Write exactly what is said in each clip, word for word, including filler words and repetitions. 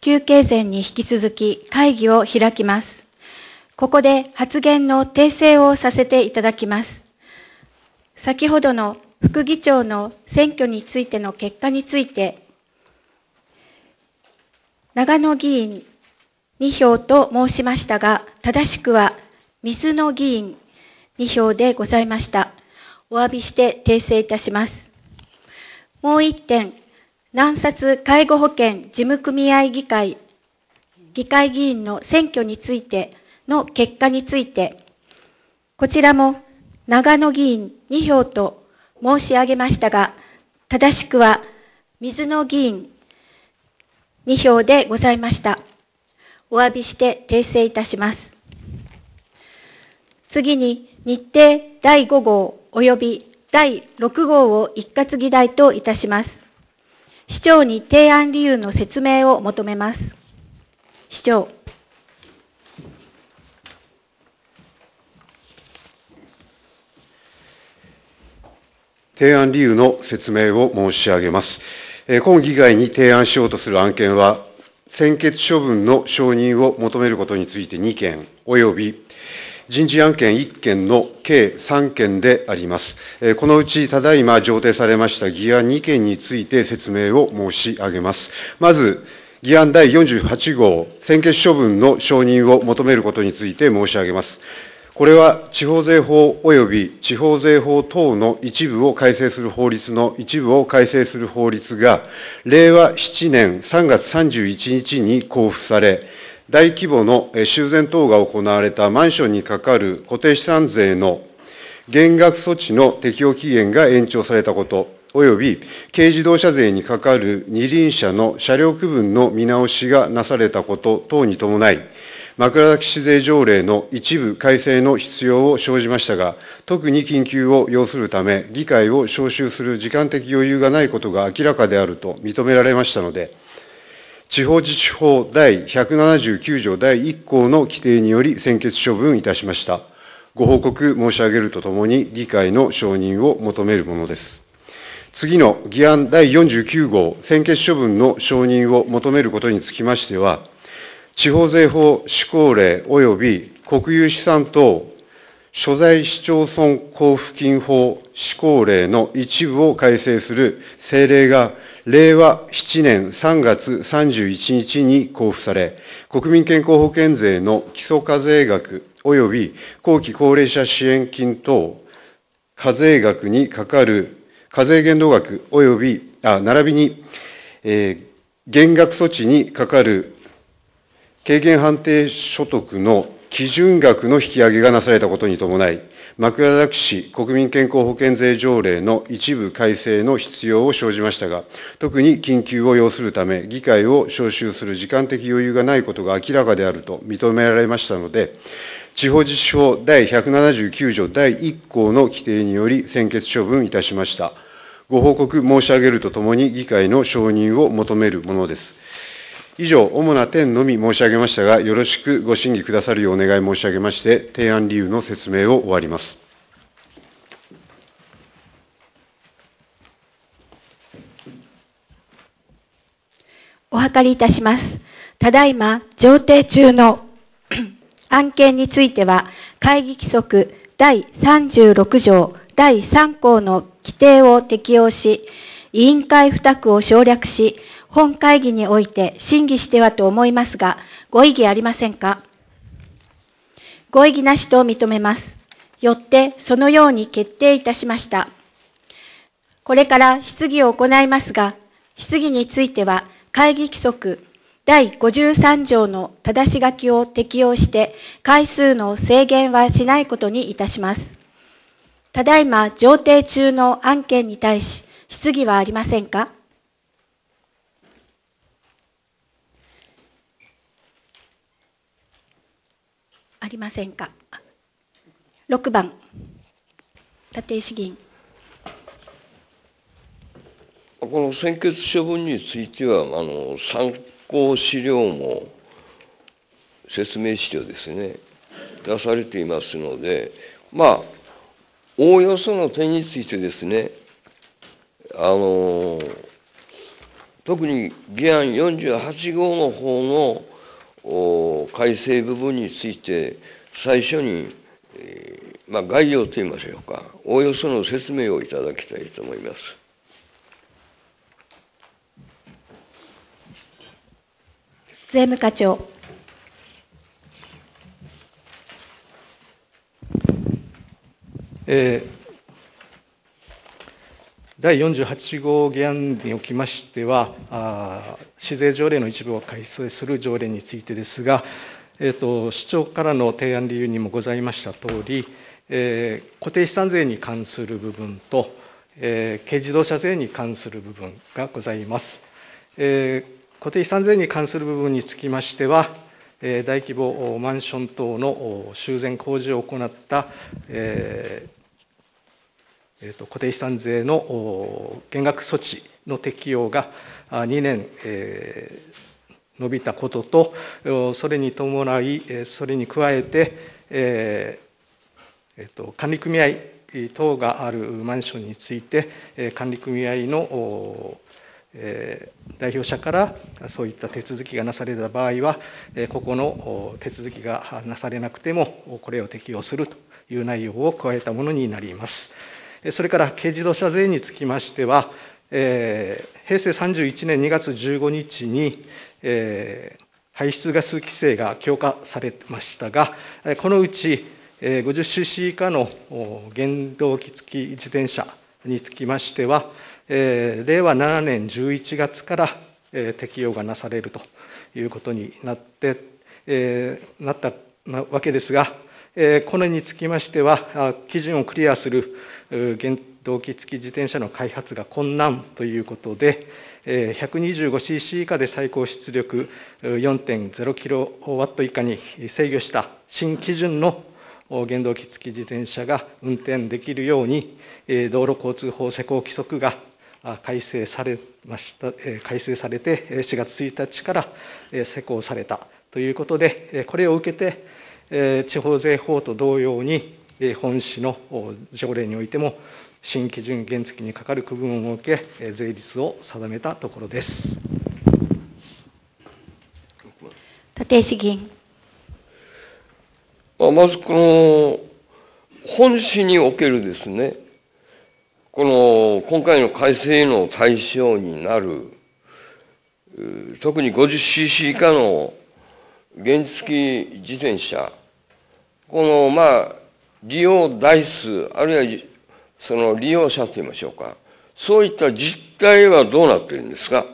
休憩前に引き続き会議を開きます。ここで発言の訂正をさせていただきます。先ほどの副議長の選挙についての結果について、長野議員に票と申しましたが、正しくは水野議員に票でございました。お詫びして訂正いたします。もう一点、南薩介護保険事務組合議会、議会議員の選挙についての結果について、こちらも長野議員に票と申し上げましたが、正しくは水野議員に票でございました。お詫びして訂正いたします。次に、日程だいご号及びだいろく号を一括議題といたします。市長に提案理由の説明を求めます。市長。 提案理由の説明を申し上げます。今議会に提案しようとする案件は、専決処分の承認を求めることについてに件、および人事案件いっ件の計さん件であります。このうち、ただいま上呈されました議案に件について説明を申し上げます。まず、議案だいよんじゅうはち号、専決処分の承認を求めることについて申し上げます。これは地方税法及び地方税法等の一部を改正する法律の一部を改正する法律が、れいわななねんさんがつさんじゅういちにちに公布され、大規模の修繕等が行われたマンションにかかる固定資産税の減額措置の適用期限が延長されたこと、および軽自動車税にかかる二輪車の車両区分の見直しがなされたこと等に伴い、枕崎市税条例の一部改正の必要を生じましたが、特に緊急を要するため、議会を召集する時間的余裕がないことが明らかであると認められましたので、地方自治法だいひゃくななじゅうきゅう条だいいっ項の規定により専決処分いたしました。ご報告申し上げるとともに、議会の承認を求めるものです。次の議案だいよんじゅうきゅう号、専決処分の承認を求めることにつきましては、地方税法施行令及び国有資産等所在市町村交付金法施行令の一部を改正する政令がれいわななねんさんがつさんじゅういちにちに公布され、国民健康保険税の基礎課税額及び後期高齢者支援金等課税額にかかる課税限度額及び、あ、並びに、えー、減額措置にかかる軽減判定所得の基準額の引き上げがなされたことに伴い、枕崎市国民健康保険税条例の一部改正の必要を生じましたが、特に緊急を要するため、議会を召集する時間的余裕がないことが明らかであると認められましたので、地方自治法だいひゃくななじゅうきゅう条だいいっ項の規定により専決処分いたしました。ご報告申し上げるとともに、議会の承認を求めるものです。以上、主な点のみ申し上げましたが、よろしくご審議くださるようお願い申し上げまして、提案理由の説明を終わります。 お諮りいたします。ただいま、上呈中の案件については、会議規則だいさんじゅうろく条だいさん項の規定を適用し、委員会付託を省略し、本会議において審議してはと思いますが、ご異議ありませんか。ご異議なしと認めます。よって、そのように決定いたしました。これから質疑を行いますが、質疑については、会議規則だいごじゅうさん条の正し書きを適用して、回数の制限はしないことにいたします。ただいま上呈中の案件に対し、質疑はありませんか。ありませんか。ろくばん、立石議員。 この専決処分については、あの参考資料も説明資料ですね、出されていますので、まあ、おおよその点についてですね、あの特に議案よんじゅうはち号の方の改正部分について、最初に、えーまあ、概要といいましょうか、おおよその説明をいただきたいと思います。 税務課長。 えーだいよんじゅうはち号議案におきましては、あ市税条例の一部を改正する条例についてですが、えーと、市長からの提案理由にもございましたとおり、えー固定資産税に関する部分と、えー軽自動車税に関する部分がございます。えー固定資産税に関する部分につきましては、えー大規模マンション等の修繕工事を行った、えーえーと、固定資産税の減額措置の適用がにねん、えー、伸びたことと、それに伴い、それに加えて、えーえーと、管理組合等があるマンションについて、管理組合のえー、代表者からそういった手続きがなされた場合は、えー、ここの手続きがなされなくても、これを適用するという内容を加えたものになります。それから軽自動車税につきましては、えー、へいせいさんじゅういちねんにがつじゅうごにちに、えー、排出ガス規制が強化されましたが、このうち ごじゅっシーシー 以下の原動機付き自転車につきましては、えー、れいわななねんじゅういちがつから、えー、適用がなされるということになって、えー、なったわけですが、えー、これにつきましては、基準をクリアする原動機付き自転車の開発が困難ということで、ひゃくにじゅうごシーシー 以下で最高出力 よんてんゼロキロワット 以下に制御した新基準の原動機付き自転車が運転できるように、道路交通法施行規則が改正されました、改正されてしがつついたちから施行されたということで、これを受けて、地方税法と同様に、本市の条例においても、新基準原付にかかる区分を設け、税率を定めたところです。 立石議員。 まず、この本市におけるですね、この今回の改正の対象になる、特に ごじゅっシーシー 以下の原付自転車、このまあ利用台数、あるいはその利用者といいましょうか、そういった実態はどうなっているんですか。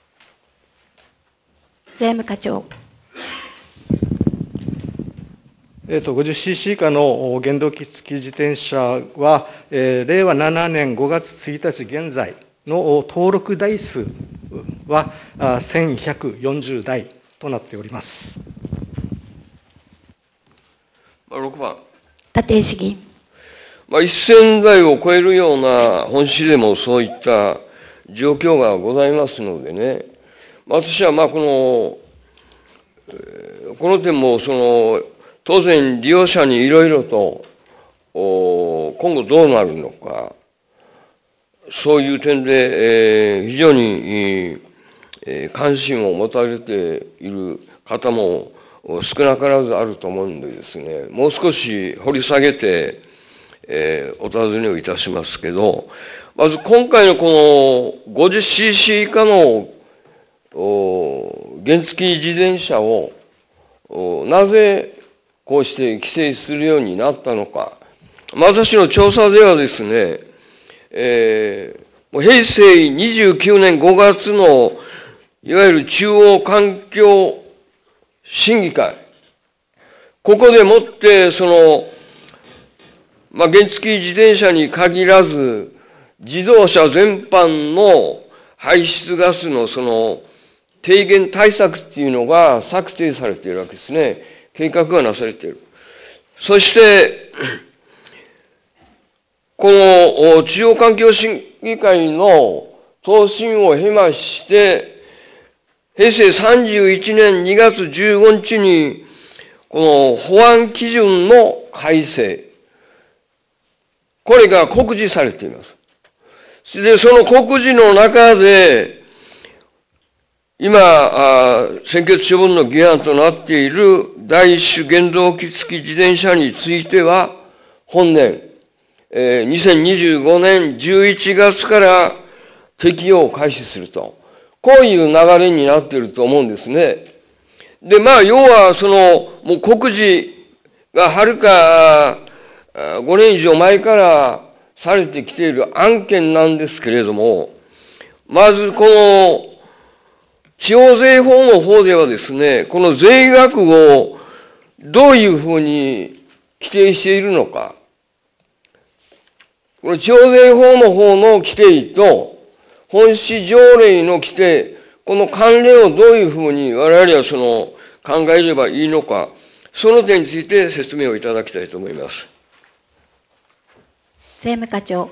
税務課長。 えー、と ごじゅっシーシー 以下の原動機付き自転車は、えー、れいわななねんごがつついたち現在の登録台数はせんひゃくよんじゅうだいとなっております。 ろくばん。 立石議員。 まあ、せんだいを超えるような本市でもそういった状況がございますのでね、私はまあこの、この点もその、当然利用者にいろいろと今後どうなるのか、そういう点で、えー、非常に、えー、関心を持たれている方も少なからずあると思うんでですね、もう少し掘り下げて、えー、お尋ねをいたしますけど、まず今回のこの ごじゅっシーシー 以下の原付自転車をなぜこうして規制するようになったのか。私の調査ではですね、えー、へいせいにじゅうきゅうねんごがつのいわゆる中央環境審議会、ここでもってその、まあ、原付自転車に限らず、自動車全般の排出ガスのその低減対策っていうのが策定されているわけですね。計画がなされている。そして、この中央環境審議会の答申を経まして、へいせいさんじゅういちねんにがつじゅうごにちに、この保安基準の改正、これが告示されています。で、その告示の中で、 今、あ専決処分の議案となっている第一種原動機付き自転車については、本年、えー、にせんにじゅうごねんじゅういちがつから適用を開始すると。こういう流れになっていると思うんですね。で、まあ、要は、その、もう告示がはるかごねん以上前からされてきている案件なんですけれども、まずこの、地方税法の方ではですね、この税額をどういうふうに規定しているのか、この地方税法の方の規定と、本市条例の規定、この関連をどういうふうに我々はその考えればいいのか、その点について説明をいただきたいと思います。 税務課長。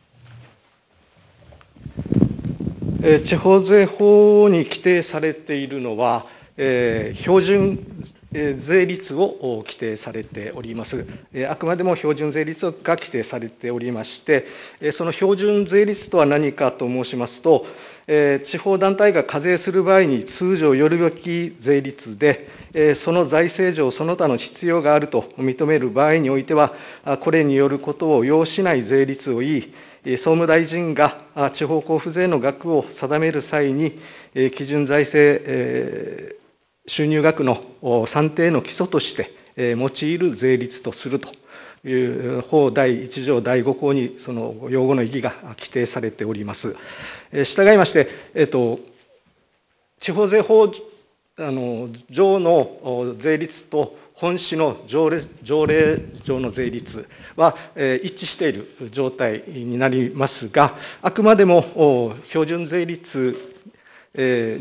えー地方税法に規定されているのは、えー標準えー税率を規定されております。えーあくまでも標準税率が規定されておりまして、えーその標準税率とは何かと申しますと、えー地方団体が課税する場合に通常よるべき税率で、えーその財政上その他の必要があると認める場合においては、あこれによることを要しない税率を言い、総務大臣が地方交付税の額を定める際に、基準財政収入額の算定の基礎として用いる税率とするという法第一条第五項にその用語の意義が規定されております。従いまして、えっと、地方税法あの上の税率と本市の条例条例上の税率は、えー、一致している状態になりますが、あくまでも標準税率、え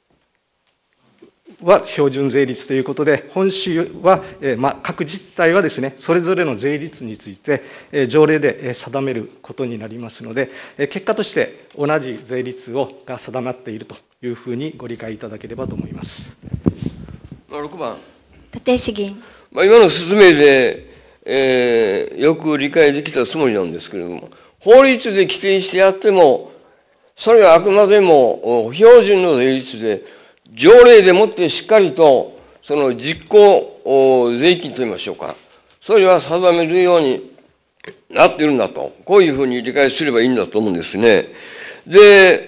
ー、は標準税率ということで、本市は、えーまあ、各自治体はですね、それぞれの税率について、えー、条例で定めることになりますので、えー、結果として同じ税率をが定まっているというふうにご理解いただければと思います。 ろくばん。 立石議員。 まあ、今の説明で、えー、よく理解できたつもりなんですけれども、法律で規定してやっても、それはあくまでも標準の税率で、条例でもってしっかりと、その実効税金といいましょうか、それは定めるようになっているんだと、こういうふうに理解すればいいんだと思うんですね。で、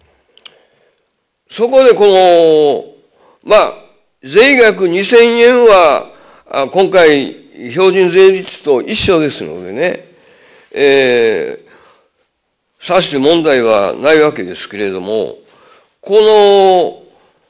そこでこの、まあ、税額にせんえんは、今回、標準税率と一緒ですのでね、えー、さして問題はないわけですけれども、この、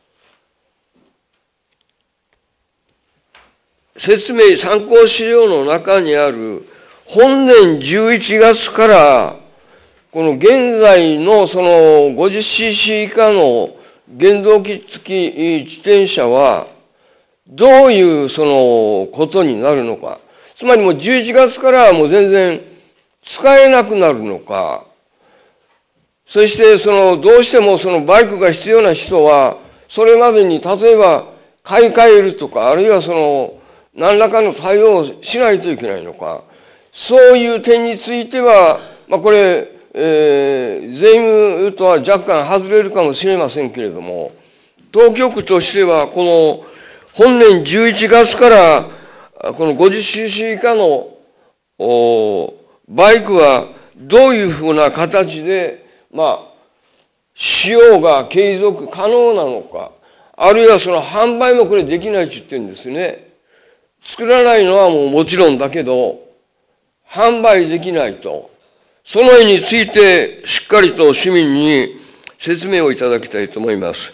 説明、参考資料の中にある、本年じゅういちがつから、この現在のその ごじゅっシーシー 以下の原動機付き自転車は、どういうそのことになるのか。つまりもうじゅういちがつからはもう全然使えなくなるのか。そしてそのどうしてもそのバイクが必要な人は、それまでに例えば買い替えるとか、あるいはその何らかの対応をしないといけないのか。そういう点については、まあこれ、えー、税務とは若干外れるかもしれませんけれども、当局としてはこの本年じゅういちがつから、この ごじゅっシーシー 以下のバイクはどういうふうな形で、まあ、使用が継続可能なのか、あるいはその販売もこれできないって言ってるんですね。作らないのはもうもちろんだけど、販売できないと。その絵についてしっかりと市民に説明をいただきたいと思います。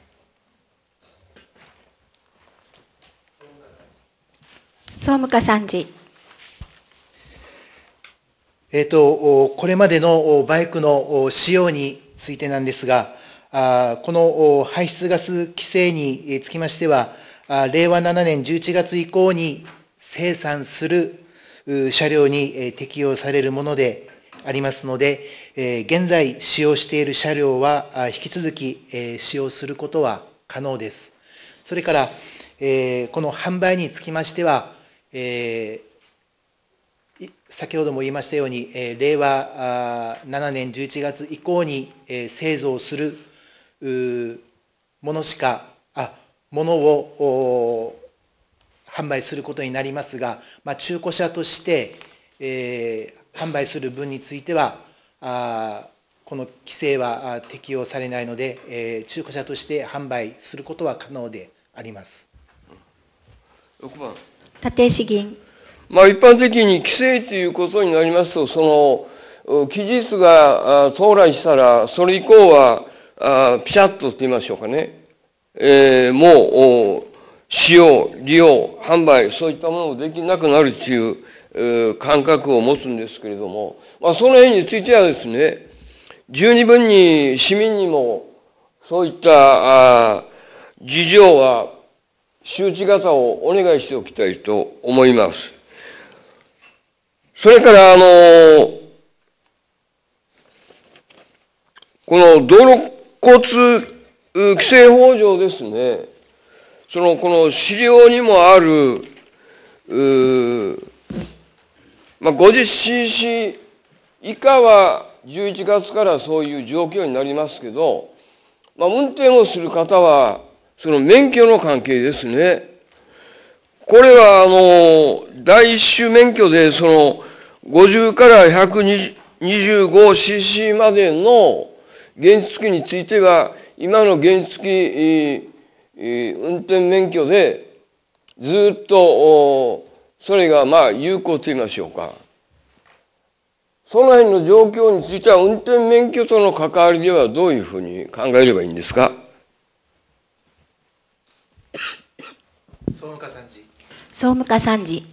総務課参事。 えっと、これまでのバイクの使用についてなんですが、この排出ガス規制につきましては、れいわななねんじゅういちがつ以降に生産する車両に適用されるものでありますので、現在使用している車両は引き続き使用することは可能です。それから、この販売につきましては、えー、先ほども言いましたように、れいわななねんじゅういちがつ以降に製造するものしか、あ、ものを販売することになりますが、まあ、中古車として、えー、販売する分については、あこの規制は適用されないので、えー、中古車として販売することは可能であります。 ろくばん。 立石議員。 まあ、一般的に規制ということになりますと、その、期日が到来したら、それ以降は、あピシャッとって言いましょうかね。えー、もう、使用、利用、販売、そういったものもできなくなるという、えー、感覚を持つんですけれども、まあ、その辺についてはですね、十二分に市民にも、そういったあ事情は、周知型をお願いしておきたいと思います。それから、あの、この道路交通規制法上ですね、その、この資料にもある、まあ、ごじゅっシーシー 以下はじゅういちがつからそういう状況になりますけど、まあ、運転をする方は、その免許の関係ですね。これは、あの、第一種免許で、その、ごじゅうからひゃくにじゅうごシーシー までの原付については、今の原付運転免許でずっと、それがまあ有効と言いましょうか。その辺の状況については、運転免許との関わりではどういうふうに考えればいいんですか。 総務課参事。 総務課参事。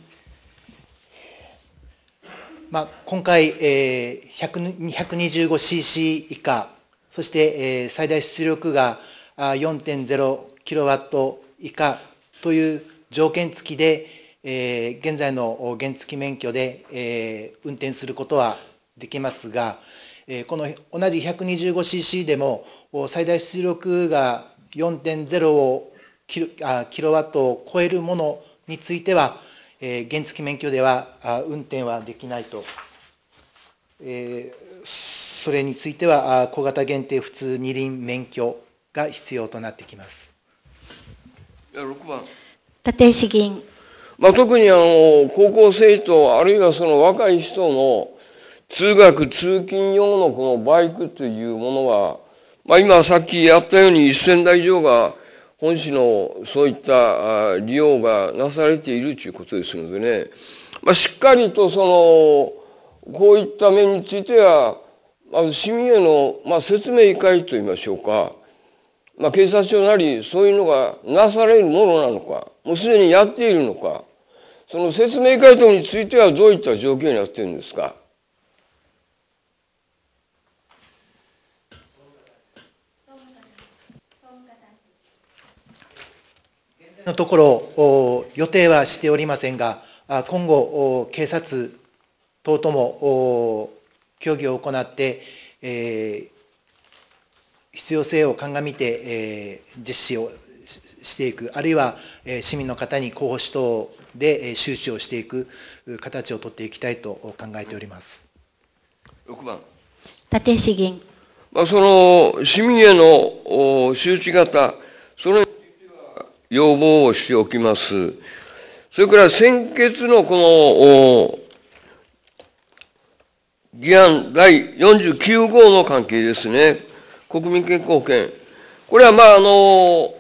まあ、今回、えー、ひゃくにじゅうごシーシー 以下、そして、えー、最大出力が よんてんゼロキロワット 以下という条件付きで、えー、現在の原付免許で、えー、運転することはできますが、えー、この同じ ひゃくにじゅうごシーシー でも、最大出力が よんてんゼロ キロ、あ、キロワットを超えるものについては、えー、原付免許ではあ運転はできないと、えー、それについては小型限定普通二輪免許が必要となってきます。 ろくばん。 立石議員。 まあ、特にあの高校生徒、あるいはその若い人の通学、通勤用のこのバイクというものは、まあ、今さっきやったようにせんだい以上が本市のそういった利用がなされているということですのでね、まあ、しっかりとその、こういった面については、まず市民への、まあ、説明会といいましょうか、まあ、警察署なりそういうのがなされるものなのか、もうすでにやっているのか、その説明会等についてはどういった状況になっているんですか。 のところ、予定はしておりませんが、今後、警察等とも協議を行って、えー、必要性を鑑みて、えー、実施をしていく、あるいは、えー、市民の方に広報指導で、えー、周知をしていく形を取っていきたいと考えております。 ろくばん。 立石議員。 まあ、その市民への周知型、それについては要望をしておきます。それから先決のこの議案だいよんじゅうきゅう号の関係ですね。国民健康保険。これはまああの、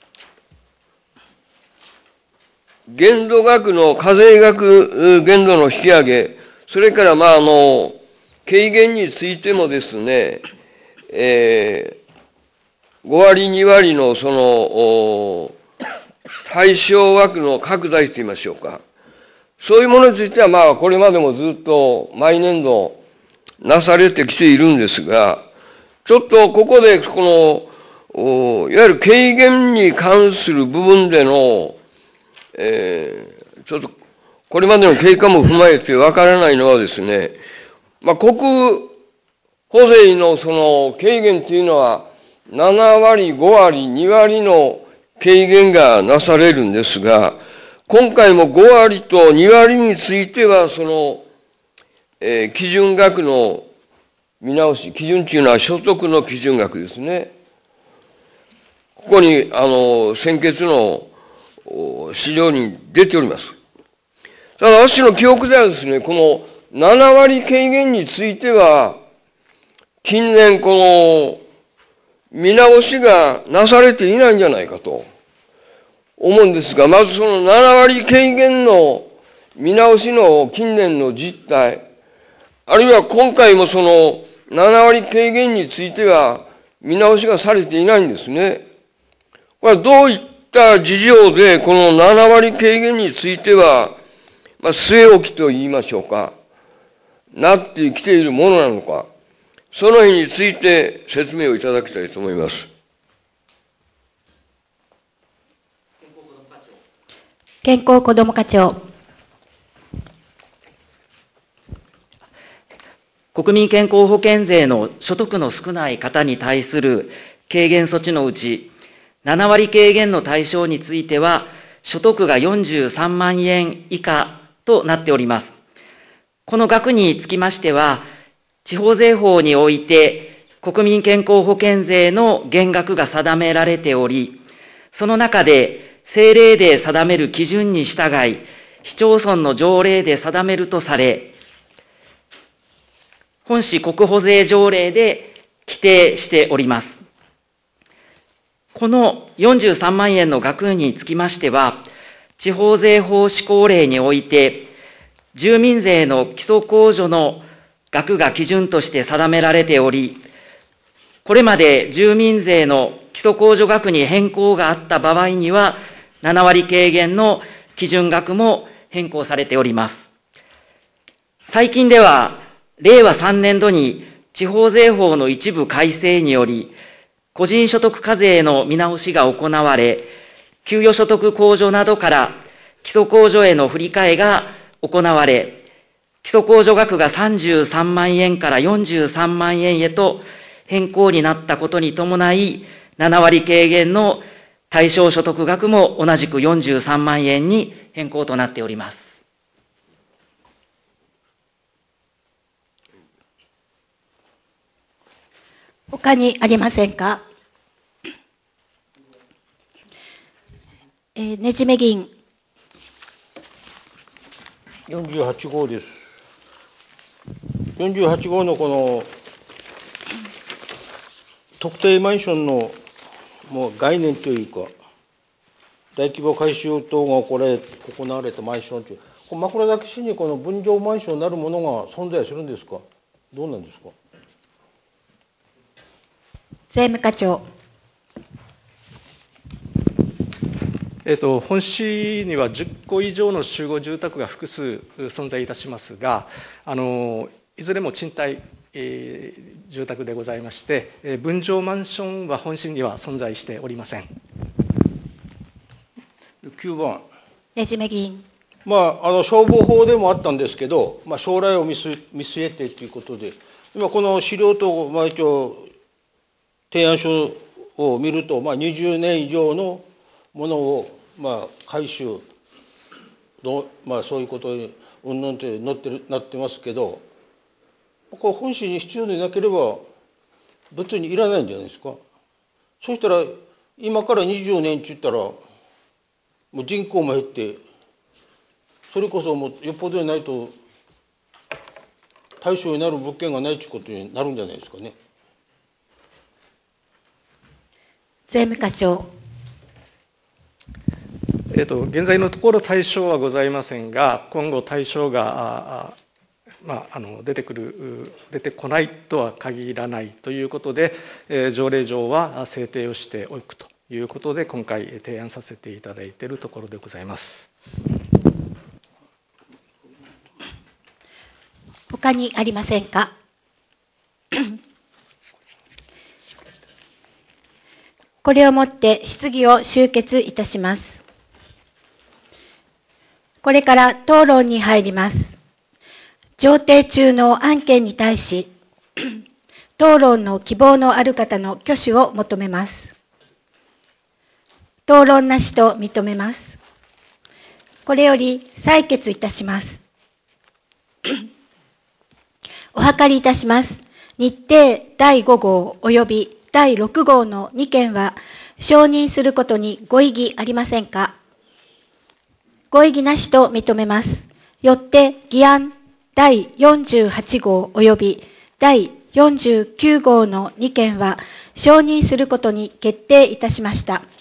限度額の、課税額限度の引き上げ、それからまああの、軽減についてもですね、えー、ご割、に割のその、対象枠の拡大といいましょうか。そういうものについてはまあこれまでもずっと毎年度なされてきているんですが、ちょっとここでこの、いわゆる軽減に関する部分での、えー、ちょっとこれまでの経過も踏まえてわからないのはですね、まあ、国保税のその軽減というのはなな割、ご割、に割の軽減がなされるんですが、今回もご割とに割についてはその、えー、基準額の見直し、基準というのは所得の基準額ですね。ここに、あの、先決の資料に出ております。ただ、私の記憶ではですね、このななわり軽減については、近年、この、見直しがなされていないんじゃないかと思うんですが、まずそのななわり軽減の見直しの近年の実態、あるいは今回もそのななわり軽減については見直しがされていないんですね。これはどういった事情でこのななわり軽減については、まあ、据え置きと言いましょうか、なってきているものなのか、その辺について説明をいただきたいと思います。 健康子ども課長。 国民健康保険税の所得の少ない方に対する軽減措置のうち、ななわり軽減の対象については、所得がよんじゅうさんまんえん以下となっております。この額につきましては、地方税法において、国民健康保険税の減額が定められており、その中で政令で定める基準に従い、市町村の条例で定めるとされ、本市国保税条例で規定しております。このよんじゅうさんまんえんの額につきましては、地方税法施行令において、住民税の基礎控除の額が基準として定められており、これまで住民税の基礎控除額に変更があった場合には、ななわり軽減の基準額も変更されております。最近では、れいわさんねんどに地方税法の一部改正により、個人所得課税の見直しが行われ、給与所得控除などから基礎控除への振り替えが行われ、基礎控除額がさんじゅうさんまんえんからよんじゅうさんまんえんへと変更になったことに伴い、ななわり軽減の対象所得額も同じくよんじゅうさんまんえんに変更となっております。 他にありませんか。えー、ねじめ議員。 よんじゅうはちごうです。よんじゅうはちごうのこの特定マンションのもう概念というか、大規模改修等が行われ行われたマンションという、枕崎市にこの分譲マンションなるものが存在するんですか、どうなんですか。 税務課長。 えっと、本市にはじゅっこ以上の集合住宅が複数存在いたしますが、あのいずれも賃貸、えー、住宅でございまして、えー、分譲マンションは本市には存在しておりません。 きゅうばん。 ねじめ議員。 まあ、あの消防法でもあったんですけど、まあ、将来を見据見据えてということで、今、この資料と、まあ、一応、提案書を見ると、まあ、にじゅうねん以上のものを、まあ、改修の、まあ、そういうことに、うんぬんって載ってるなってますけど、これ本市に必要でなければ、別にいらないんじゃないですか。そしたら、今からにじゅうねんって言ったら、もう人口も減って、それこそもうよっぽどでないと、対象になる物件がないということになるんじゃないですかね。 税務課長。 えっと、現在のところ対象はございませんが、今後対象が、まあ、あの出てくる、出てこないとは限らないということで、えー、条例上は制定をしておくということで、今回提案させていただいているところでございます。 他にありませんか。これをもって質疑を終結いたします。これから討論に入ります。上呈中の案件に対し、討論の希望のある方の挙手を求めます。討論なしと認めます。これより採決いたします。お諮りいたします。日程だいごごうおよびだいろくごうのにけんは、 承認することにご異議ありませんか？ご異議なしと認めます。よって議案だいよんじゅうはち号及びだいよんじゅうきゅう号のに件は承認することに決定いたしました。